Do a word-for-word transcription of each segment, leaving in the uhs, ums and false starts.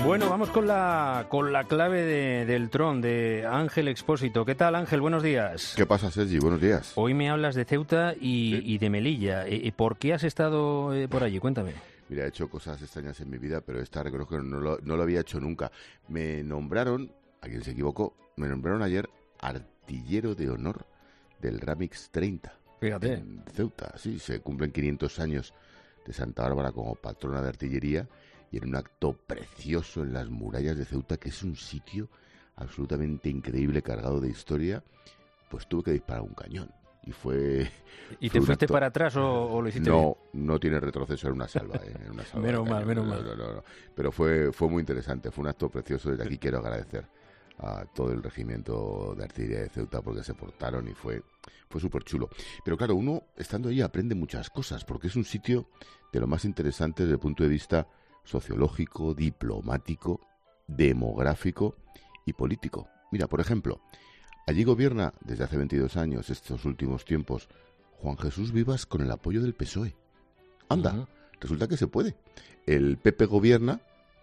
Bueno, vamos con la con la clave de, del Tron, de Ángel Expósito. ¿Qué tal, Ángel? Buenos días. ¿Qué pasa, Sergi? Buenos días. Hoy me hablas de Ceuta y, ¿Sí? y de Melilla. ¿Por qué has estado eh, por allí? Cuéntame. Mira, he hecho cosas extrañas en mi vida, pero esta reconozco que no lo, no lo había hecho nunca. Me nombraron, a quien se equivocó, me nombraron ayer artillero de honor del Ramix treinta. Fíjate. En Ceuta, sí, se cumplen quinientos años de Santa Bárbara como patrona de artillería y en un acto precioso en las murallas de Ceuta, que es un sitio absolutamente increíble, cargado de historia, pues tuve que disparar un cañón. Y fue... ¿Y fue te fuiste acto... para atrás o, o lo hiciste No, bien? no tiene retroceso en una salva. ¿eh? En una salva menos mal, menos no, mal. No, no, no. Pero fue, fue muy interesante, fue un acto precioso. Desde aquí quiero agradecer a todo el regimiento de artillería de Ceuta porque se portaron y fue, fue súper chulo. Pero claro, uno estando ahí aprende muchas cosas porque es un sitio de lo más interesante desde el punto de vista sociológico, diplomático, demográfico y político. Mira, por ejemplo, allí gobierna desde hace veintidós años, estos últimos tiempos, Juan Jesús Vivas con el apoyo del P S O E. Anda, uh-huh. Resulta que se puede. El P P gobierna,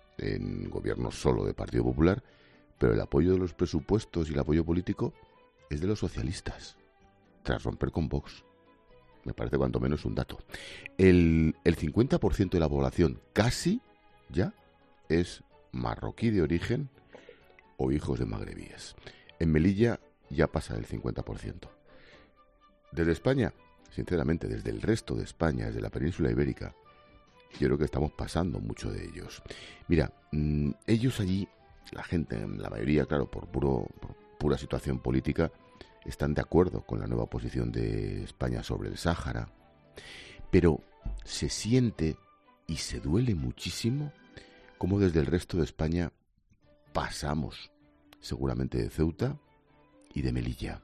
en gobierno solo de Partido Popular, pero el apoyo de los presupuestos y el apoyo político es de los socialistas, tras romper con Vox. Me parece cuanto menos un dato. El, el cincuenta por ciento de la población casi ya es marroquí de origen o hijos de magrebíes. En Melilla ya pasa del cincuenta por ciento. Desde España, sinceramente, desde el resto de España, desde la península ibérica, yo creo que estamos pasando mucho de ellos. Mira, mmm, ellos allí, la gente, la mayoría, claro, por, puro, por pura situación política, están de acuerdo con la nueva posición de España sobre el Sáhara, pero se siente y se duele muchísimo cómo desde el resto de España pasamos seguramente de Ceuta y de Melilla.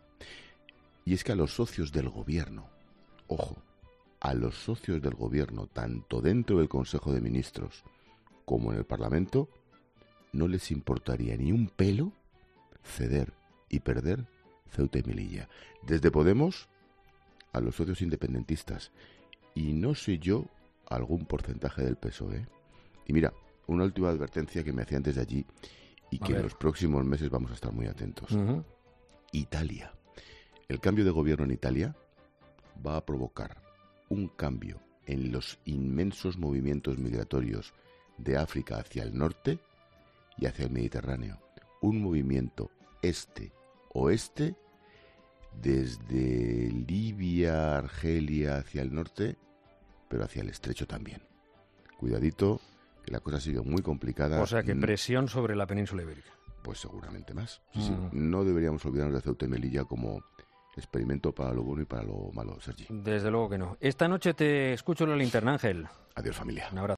Y es que a los socios del gobierno, ojo, a los socios del gobierno, tanto dentro del Consejo de Ministros como en el Parlamento, no les importaría ni un pelo ceder y perder Ceuta y Melilla. Desde Podemos a los socios independentistas. Y no sé yo algún porcentaje del P S O E. Y mira, una última advertencia que me hacían desde allí y que en los próximos meses vamos a estar muy atentos. Uh-huh. Italia. El cambio de gobierno en Italia va a provocar un cambio en los inmensos movimientos migratorios de África hacia el norte y hacia el Mediterráneo. Un movimiento este-oeste desde Libia, Argelia hacia el norte, pero hacia el estrecho también. Cuidadito, que la cosa sigue muy complicada. O sea, que presión sobre la península ibérica. Pues seguramente más. Sí, mm. sí. No deberíamos olvidarnos de Ceuta y Melilla como experimento para lo bueno y para lo malo, Sergi. Desde luego que no. Esta noche te escucho en la linterna, Ángel. Adiós, familia. Un abrazo.